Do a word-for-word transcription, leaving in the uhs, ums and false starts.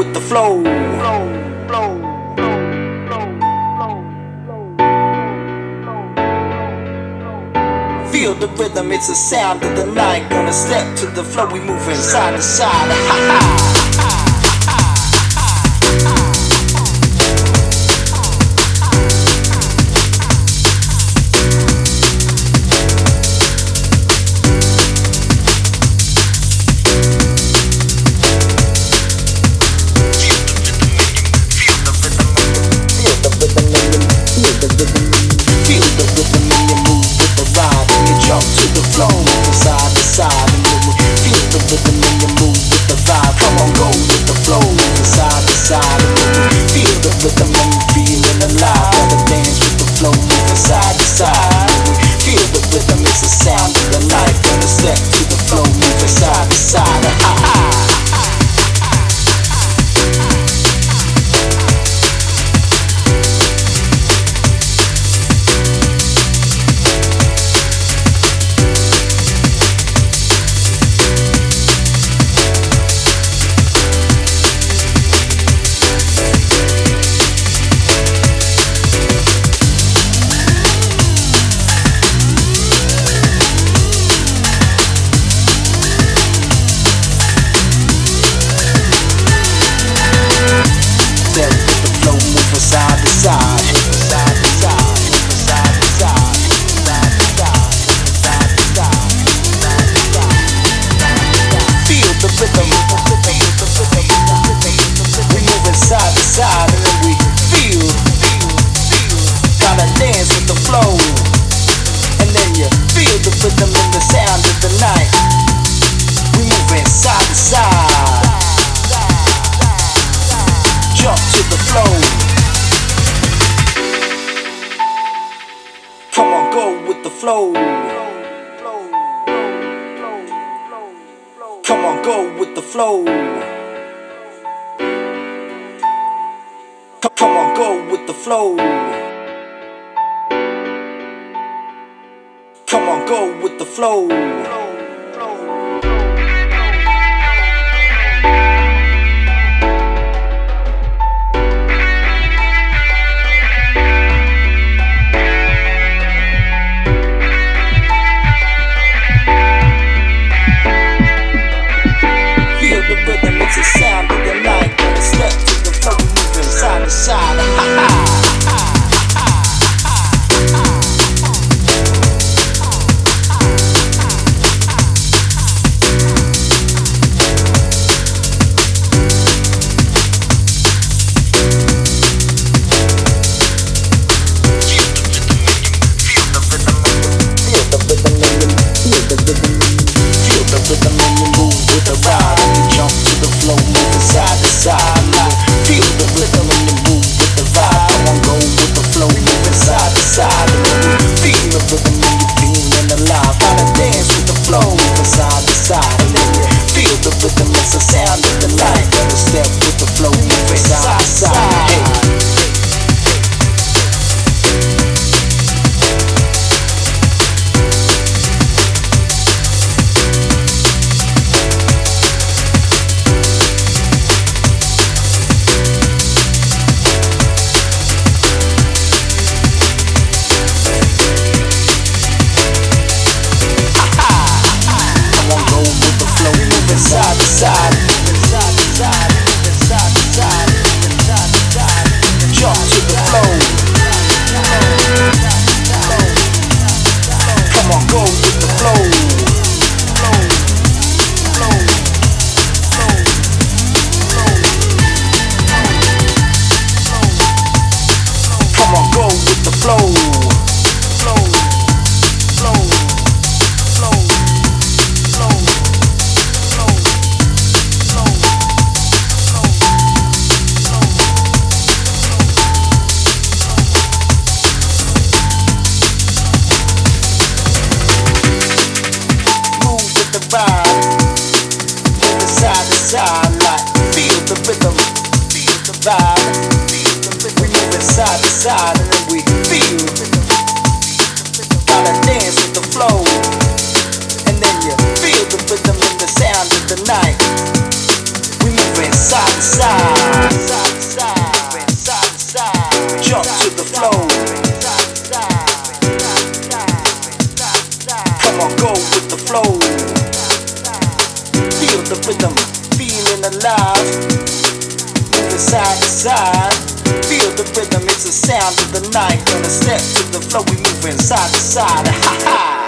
with the flow. Feel the rhythm, it's the sound of the night. Gonna step to the flow, we moving side to side. Ha ha. Flow. Come on, go with the flow. Come on, go with the flow. Come on, go with the flow. the rhythm, feeling alive, moving side to side. Feel the rhythm, it's the sound of the night. Gonna step to the flow, we moving side to side. Ha ha.